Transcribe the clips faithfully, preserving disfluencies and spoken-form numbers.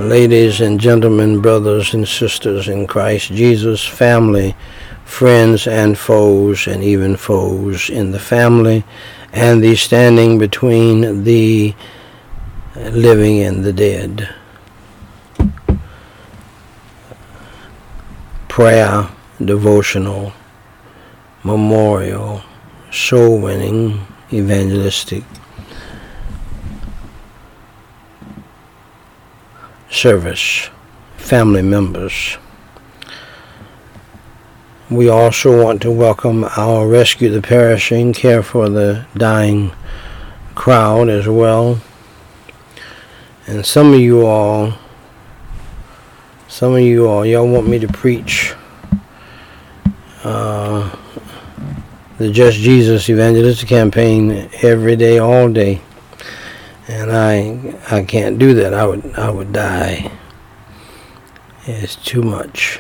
Ladies and gentlemen, brothers and sisters in Christ Jesus, family, friends and foes, and even foes in the family, and the standing between the living and the dead. Prayer, devotional, memorial, soul winning, evangelistic service, family members. We also want to welcome our Rescue the Perishing, Care for the Dying crowd as well. And some of you all, some of you all, y'all want me to preach uh, the Just Jesus Evangelistic Campaign every day, all day. And I I can't do that. I would I would die. It's too much.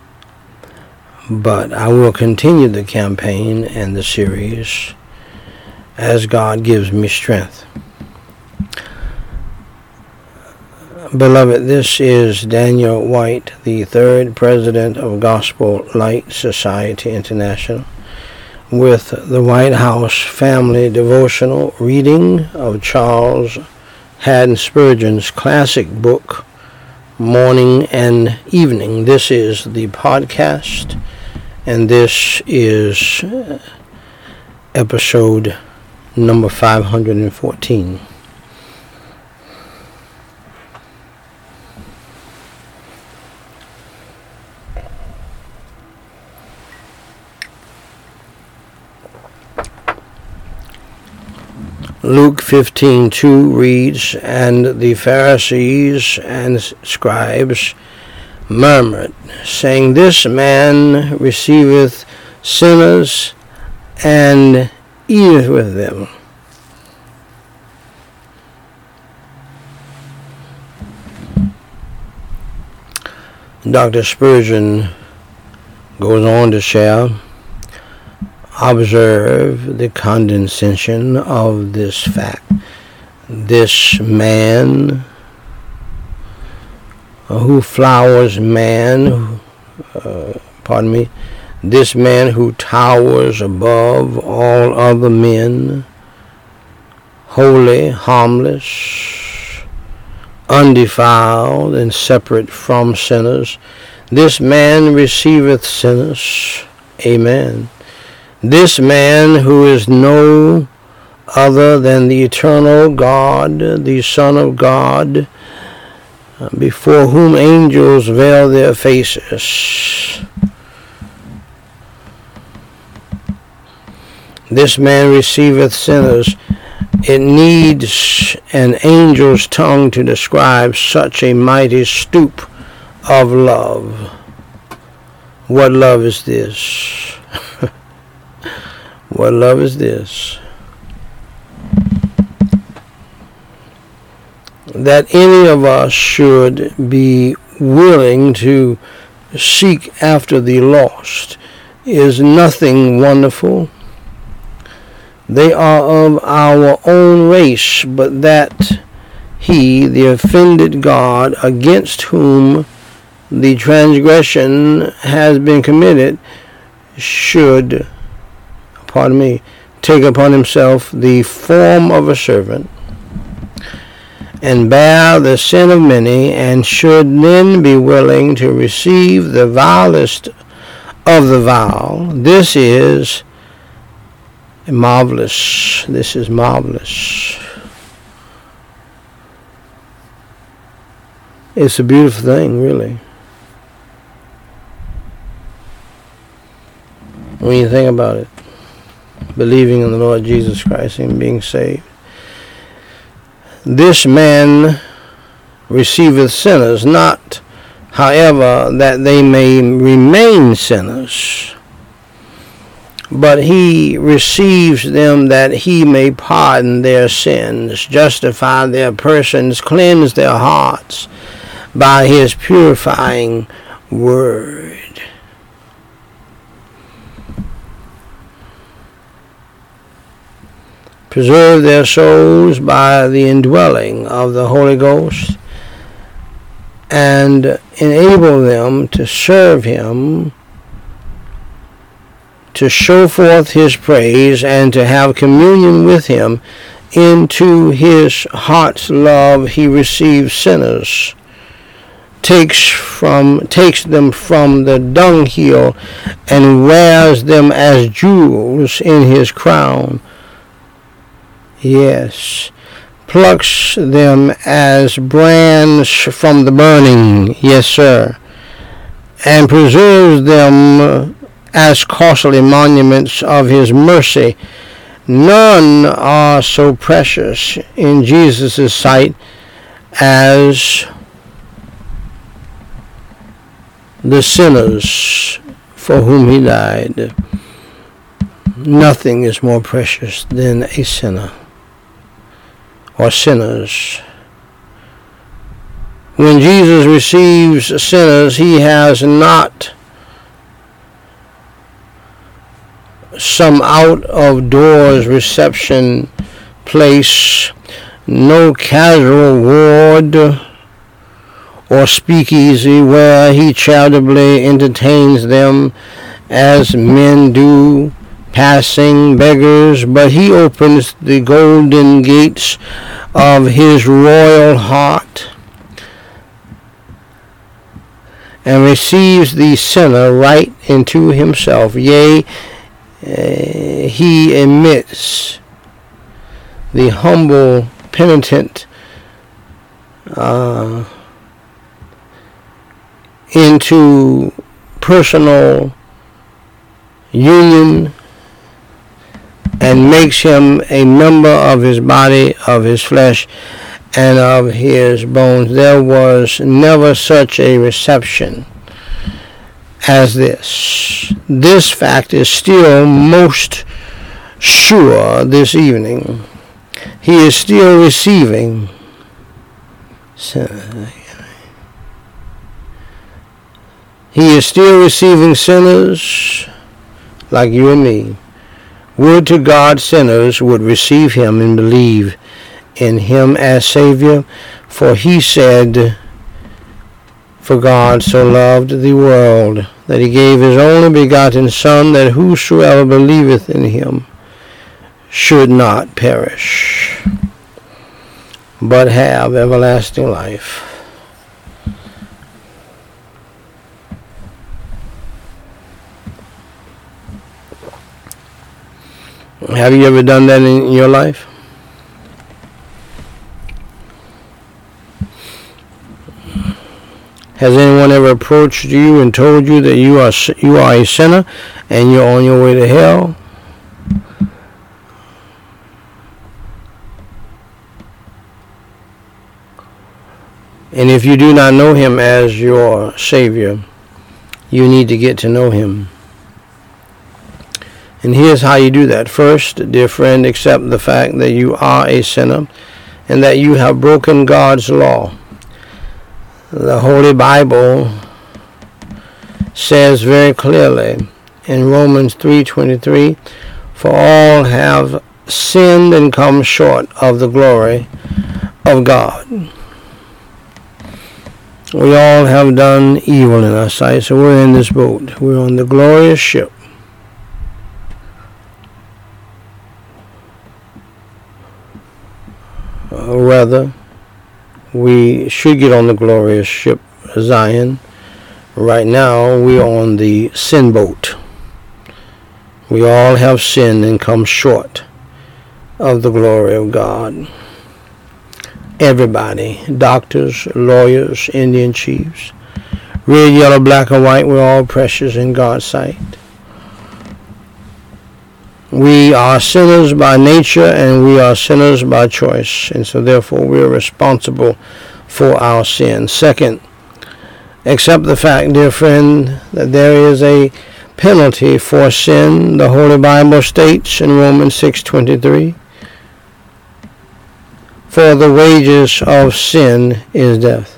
But I will continue the campaign and the series as God gives me strength. Beloved, this is Daniel White, the third president of Gospel Light Society International, with the White House Family Devotional reading of Charles Haddon Spurgeon's classic book, Morning and Evening. This is the podcast, and this is episode number five hundred fourteen. Luke fifteen two reads, "And the Pharisees and scribes murmured, saying, This man receiveth sinners and eateth with them." Doctor Spurgeon goes on to share, "Observe the condescension of this fact. This man who flowers man, uh, pardon me, this man who towers above all other men, holy, harmless, undefiled, and separate from sinners. This man receiveth sinners." Amen. "This man who is no other than the eternal God, the Son of God, before whom angels veil their faces. This man receiveth sinners." It needs an angel's tongue to describe such a mighty stoop of love. What love is this? What love is this? That any of us should be willing to seek after the lost is nothing wonderful. They are of our own race, but that he, the offended God, against whom the transgression has been committed, should pardon me, take upon himself the form of a servant, and bear the sin of many, and should then be willing to receive the vilest of the vile. This is marvelous. This is marvelous. It's a beautiful thing, really. When you think about it. Believing in the Lord Jesus Christ and being saved. "This man receiveth sinners, not, however, that they may remain sinners, but he receives them that he may pardon their sins, justify their persons, cleanse their hearts by his purifying word. Preserve their souls by the indwelling of the Holy Ghost, and enable them to serve him, to show forth his praise, and to have communion with him. Into his heart's love he receives sinners, takes from takes them from the dunghill, and wears them as jewels in his crown. Yes, plucks them as brands from the burning. Yes, sir, and preserves them as costly monuments of his mercy. None are so precious in Jesus' sight as the sinners for whom he died. Nothing is more precious than a sinner or sinners. When Jesus receives sinners, he has not some out-of-doors reception place, no casual ward or speakeasy where he charitably entertains them as men do, passing beggars, but he opens the golden gates of his royal heart and receives the sinner right into himself. Yea, Uh, he admits the humble penitent uh, into personal union and makes him a member of his body, of his flesh, and of his bones. There was never such a reception as this. This fact is still most sure this evening. He is still receiving. He is still receiving sinners like you and me. Would to God sinners would receive him and believe in him as Savior, for he said, "For God so loved the world that he gave his only begotten Son, that whosoever believeth in him should not perish, but have everlasting life." Have you ever done that in your life? Has anyone ever approached you and told you that you are you are a sinner and you're on your way to hell? And if you do not know him as your Savior, you need to get to know him. And here's how you do that. First, dear friend, accept the fact that you are a sinner and that you have broken God's law. The Holy Bible says very clearly in Romans three twenty-three, "For all have sinned and come short of the glory of God." We all have done evil in our sight, so we're in this boat. We're on the glorious ship. Or rather, we should get on the glorious ship Zion. Right now, we're on the sin boat. We all have sinned and come short of the glory of God. Everybody, doctors, lawyers, Indian chiefs, red, yellow, black, or white, we're all precious in God's sight. We are sinners by nature and we are sinners by choice, and so therefore we are responsible for our sin. Second, accept the fact, dear friend, that there is a penalty for sin. The Holy Bible states in Romans six twenty-three, "For the wages of sin is death."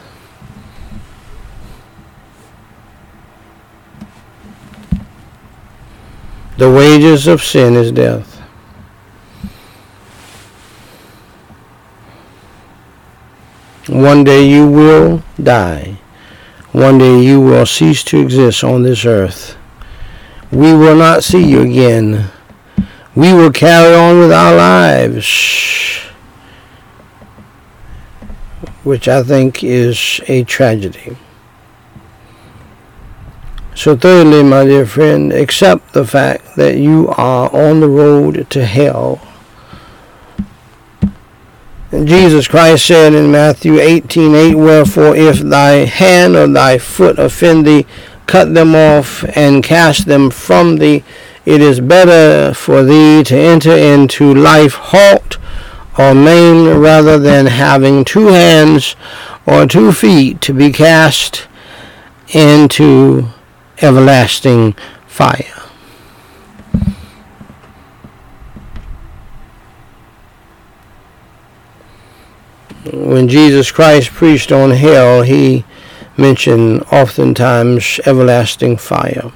The wages of sin is death. One day you will die. One day you will cease to exist on this earth. We will not see you again. We will carry on with our lives, which I think is a tragedy. So thirdly, my dear friend, accept the fact that you are on the road to hell. And Jesus Christ said in Matthew eighteen eight, wherefore if thy hand or thy foot offend thee, cut them off and cast them from thee. It is better for thee to enter into life halt or maimed rather than having two hands or two feet to be cast into everlasting fire. When Jesus Christ preached on hell, he mentioned oftentimes everlasting fire.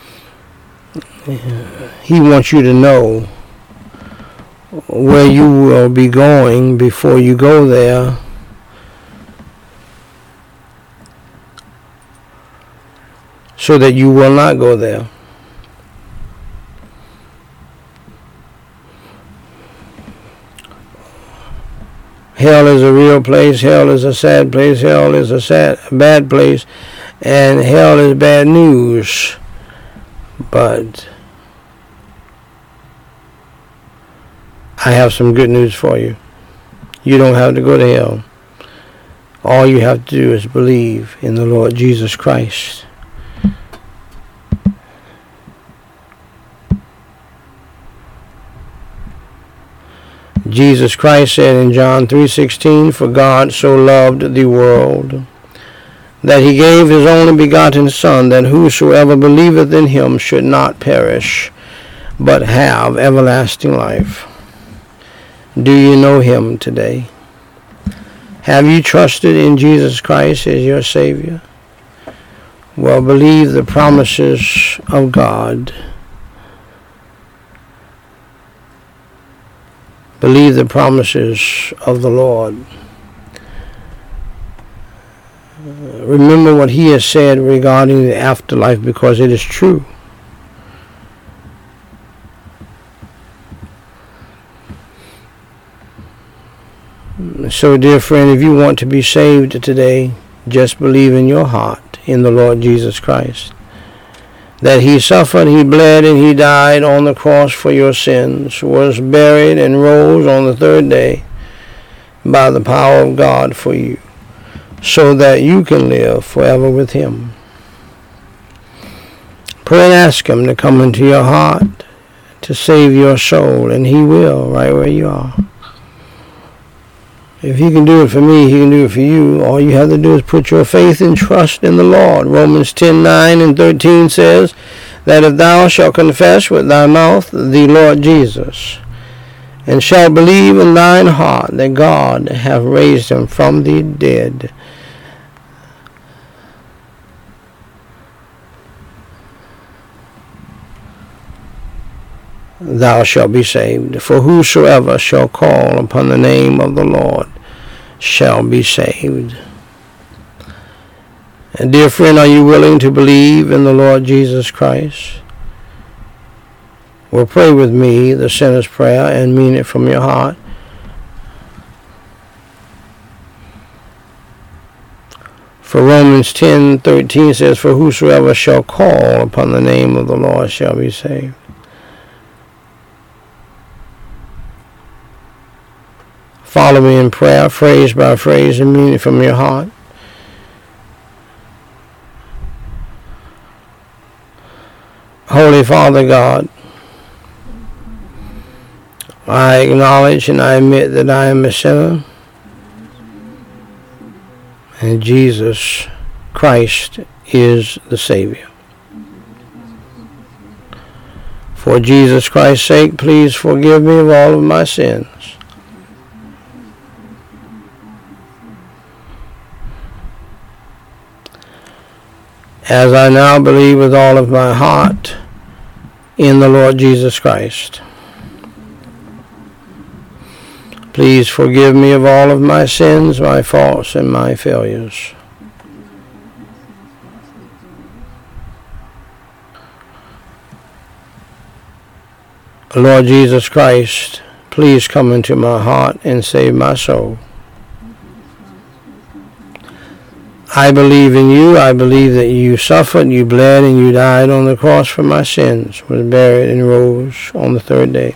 He wants you to know where you will be going before you go there. So that you will not go there. Hell is a real place. Hell is a sad place. Hell is a sad, bad place. And hell is bad news. But I have some good news for you. You don't have to go to hell. All you have to do is believe in the Lord Jesus Christ. Jesus Christ said in John three sixteen, for God so loved the world that he gave his only begotten Son, that whosoever believeth in him should not perish, but have everlasting life. Do you know him today? Have you trusted in Jesus Christ as your Savior? Well, believe the promises of God. Believe the promises of the Lord. Remember what he has said regarding the afterlife, because it is true. So, dear friend, if you want to be saved today, just believe in your heart in the Lord Jesus Christ, that he suffered, he bled, and he died on the cross for your sins, was buried, and rose on the third day by the power of God for you, so that you can live forever with him. Pray and ask him to come into your heart to save your soul, and he will, right where you are. If he can do it for me, he can do it for you. All you have to do is put your faith and trust in the Lord. Romans ten nine and thirteen says that if thou shalt confess with thy mouth the Lord Jesus, and shalt believe in thine heart that God hath raised him from the dead, thou shalt be saved. For whosoever shall call upon the name of the Lord shall be saved. And dear friend, are you willing to believe in the Lord Jesus Christ? Well, pray with me the sinner's prayer and mean it from your heart. For Romans ten thirteen says, for whosoever shall call upon the name of the Lord shall be saved. Follow me in prayer, phrase by phrase, and mean it from your heart. Holy Father God, I acknowledge and I admit that I am a sinner, and Jesus Christ is the Savior. For Jesus Christ's sake, please forgive me of all of my sins. As I now believe with all of my heart in the Lord Jesus Christ. Please forgive me of all of my sins, my faults, and my failures. Lord Jesus Christ, please come into my heart and save my soul. I believe in you. I believe that you suffered, you bled, and you died on the cross for my sins, was buried, and rose on the third day.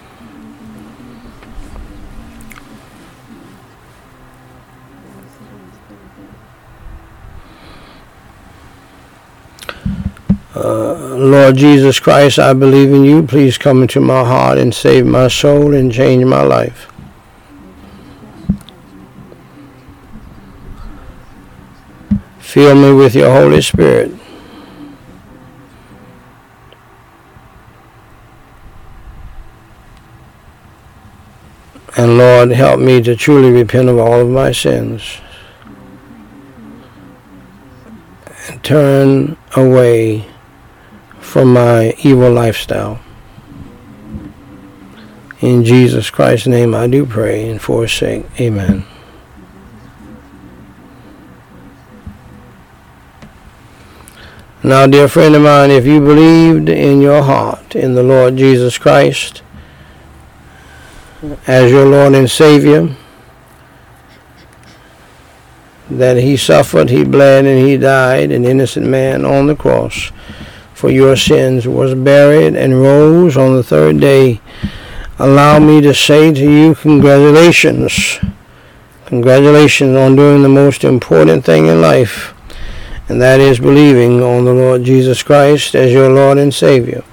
Uh, Lord Jesus Christ, I believe in you. Please come into my heart and save my soul and change my life. Fill me with your Holy Spirit. And Lord, help me to truly repent of all of my sins and turn away from my evil lifestyle. In Jesus Christ's name I do pray and for his sake. Amen. Now, dear friend of mine, if you believed in your heart in the Lord Jesus Christ as your Lord and Savior, that he suffered, he bled, and he died, an innocent man on the cross for your sins, was buried, and rose on the third day, allow me to say to you, congratulations. Congratulations on doing the most important thing in life, and that is believing on the Lord Jesus Christ as your Lord and Savior.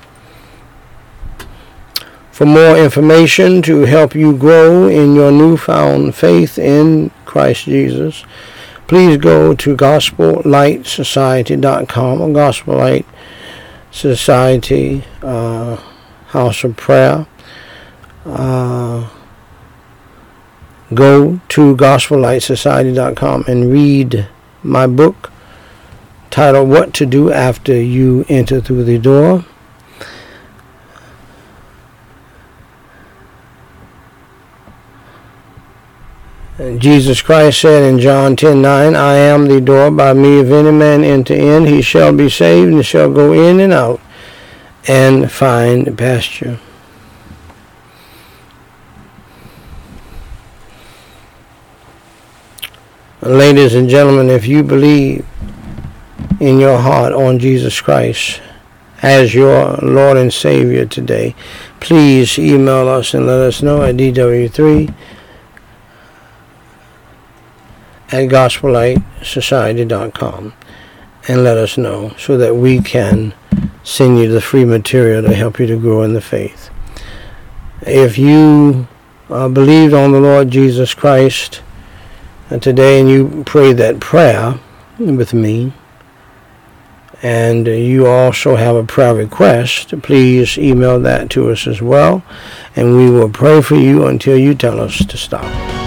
For more information to help you grow in your newfound faith in Christ Jesus, please go to gospel light society dot com or Gospel Light Society uh, House of Prayer. Uh, go to gospel light society dot com and read my book titled What to Do After You Enter Through the Door. And Jesus Christ said in John ten nine, I am the door. By me if any man enter in, he shall be saved, and shall go in and out and find pasture. Ladies and gentlemen, if you believe in your heart on Jesus Christ as your Lord and Savior today, please email us and let us know at D W three at gospel light society dot com and let us know so that we can send you the free material to help you to grow in the faith. If you uh, believed on the Lord Jesus Christ uh, today and you pray that prayer with me, and you also have a prayer request, please email that to us as well, and we will pray for you until you tell us to stop.